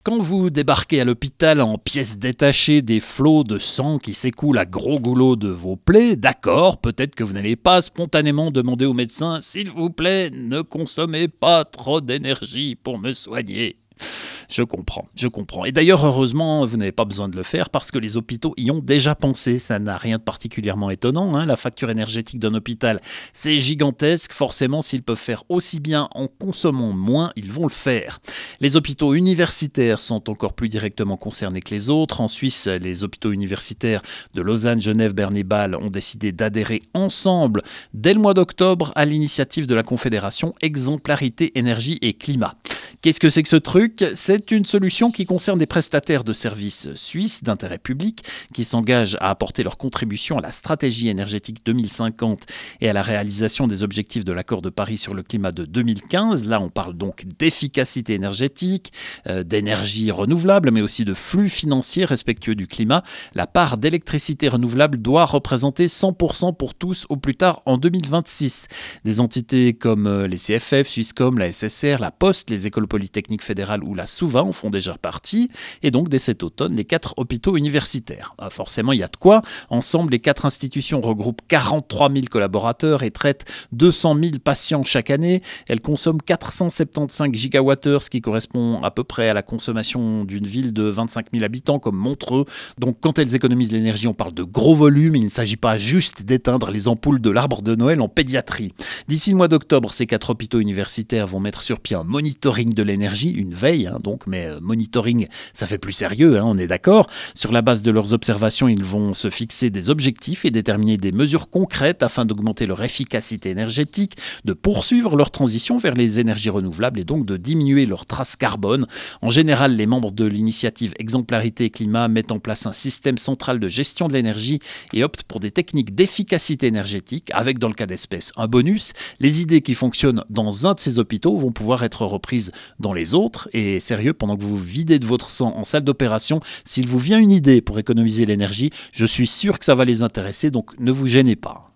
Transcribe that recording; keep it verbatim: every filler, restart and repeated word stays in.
Quand vous débarquez à l'hôpital en pièces détachées, des flots de sang qui s'écoulent à gros goulots de vos plaies, d'accord, peut-être que vous n'allez pas spontanément demander au médecin « S'il vous plaît, ne consommez pas trop d'énergie pour me soigner ». Je comprends, je comprends. Et d'ailleurs, heureusement, vous n'avez pas besoin de le faire parce que les hôpitaux y ont déjà pensé. Ça n'a rien de particulièrement étonnant, hein. La facture énergétique d'un hôpital, c'est gigantesque. Forcément, s'ils peuvent faire aussi bien en consommant moins, ils vont le faire. Les hôpitaux universitaires sont encore plus directement concernés que les autres. En Suisse, les hôpitaux universitaires de Lausanne, Genève, Berne et Bâle ont décidé d'adhérer ensemble dès le mois d'octobre à l'initiative de la Confédération Exemplarité, Énergie et Climat. Qu'est-ce que c'est que ce truc ? C'est une solution qui concerne des prestataires de services suisses d'intérêt public qui s'engagent à apporter leur contribution à la stratégie énergétique deux mille cinquante et à la réalisation des objectifs de l'accord de Paris sur le climat de deux mille quinze. Là, on parle donc d'efficacité énergétique, euh, d'énergie renouvelable, mais aussi de flux financiers respectueux du climat. La part d'électricité renouvelable doit représenter cent pour cent pour tous au plus tard en deux mille vingt-six. Des entités comme les C F F, Swisscom, la S S R, la Poste, les écoles polytechniques fédérales ou la SOUVA en font déjà partie. Et donc, dès cet automne, les quatre hôpitaux universitaires. Ah, forcément, il y a de quoi. Ensemble, les quatre institutions regroupent quarante-trois mille collaborateurs et traitent deux cent mille patients chaque année. Elles consomment quatre cent soixante-quinze gigawattheures, ce qui correspond à peu près à la consommation d'une ville de vingt-cinq mille habitants comme Montreux. Donc, quand elles économisent l'énergie, on parle de gros volumes. Il ne s'agit pas juste d'éteindre les ampoules de l'arbre de Noël en pédiatrie. D'ici le mois d'octobre, ces quatre hôpitaux universitaires vont mettre sur pied un monitoring de l'énergie, une veille hein, donc, mais euh, monitoring, ça fait plus sérieux, hein, on est d'accord. Sur la base de leurs observations, ils vont se fixer des objectifs et déterminer des mesures concrètes afin d'augmenter leur efficacité énergétique, de poursuivre leur transition vers les énergies renouvelables et donc de diminuer leur trace carbone. En général, les membres de l'initiative Exemplarité et Climat mettent en place un système central de gestion de l'énergie et optent pour des techniques d'efficacité énergétique avec, dans le cas d'espèce, un bonus. Les idées qui fonctionnent dans un de ces hôpitaux vont pouvoir être reprises dans les autres. Et sérieux, pendant que vous vous videz de votre sang en salle d'opération, s'il vous vient une idée pour économiser l'énergie, je suis sûr que ça va les intéresser, donc ne vous gênez pas.